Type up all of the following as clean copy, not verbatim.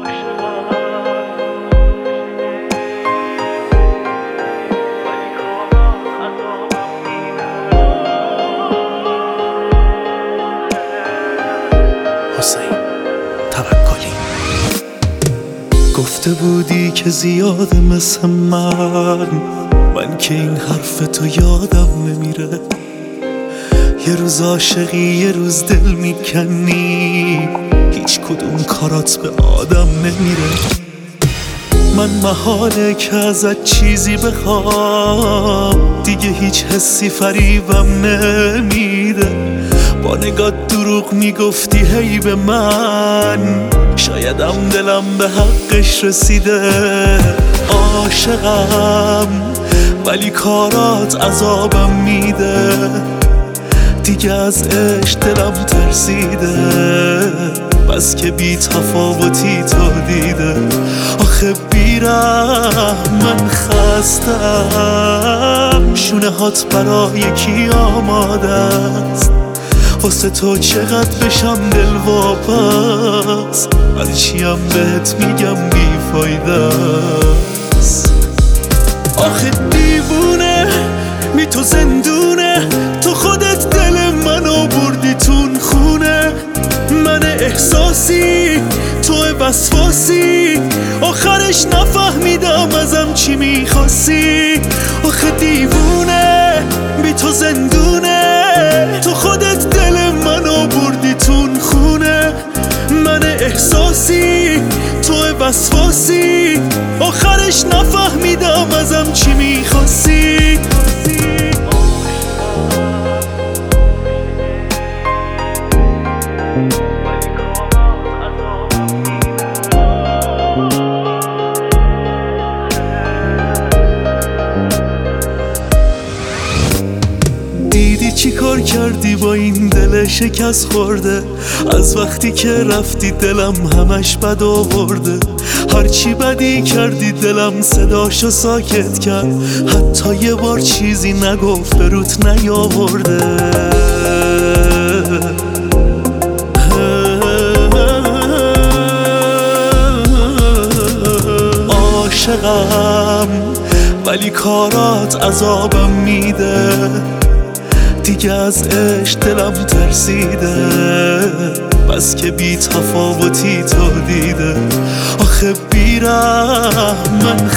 حسین توکلی گفته بودی که زیاده مثل من که این حرف تو یادم نمیره. یه روز عاشقی یه روز دل میکنی، هیچ کدوم کارات به آدم نمیره. من محاله که ازت چیزی بخوام، دیگه هیچ حسی فریبم نمیده. با نگات دروغ میگفتی هی به من، شایدم دلم به حقش رسیده. عاشقم ولی کارات عذابم میده، دیگه از عشق دلم ترسیده. بس که بی تفاوتی تو دیده. آخه بیرم من خستم، شونه هات برای کی آماده است؟ واسه تو چقدر بشم دل واپس، هرچیم بهت میگم بیفایده است. آخه دیوونه می تو زندونه، تو خودت دل منو بردی تون خونه. من احساسی تو وسواسی، آخرش نفهمیدم ازم چی میخواستی. آخه دیوونه بی تو زندونه، تو خودت دل منو بردی تون خونه. من احساسی تو وسواسی، آخرش نفهمیدم ازم چی میخواستی. دیدی چی کار کردی با این دل شکست خورده؟ از وقتی که رفتی دلم همش بد آورده. هرچی بدی کردی دلم صداشو ساکت کرد، حتی یه بار چیزی نگفت به روت نیاورده. عاشقم ولی کارات عذابم میده، دیگه از عشق دلم ترسیده. بس که بی تفاوتی تو دیده. آخه بیرم من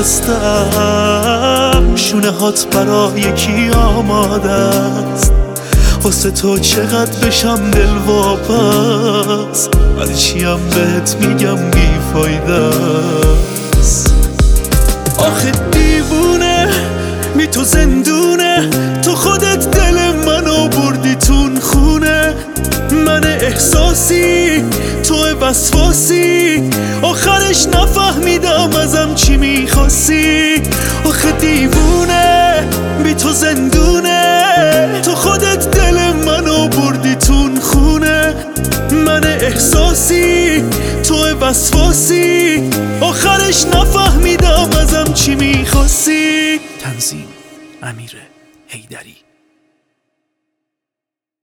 خستم، شونه هات برای کی آماده است؟ واسه تو چقدر بشم دل واپس، هرچیم بهت میگم بیفایده است. آخه دیوونه می تو زندونه، تو خودت دل منو بردی تون خونه. من احساسی تو وسواسی، آخرش نفهمیدم ازم چی میخواستی. آخه دیوونه بی تو زندونه، تو خودت دل منو بردی تون خونه. من احساسی تو وسواسی، آخرش نفهمیدم ازم چی میخواستی. تنظیم امیر حیدری.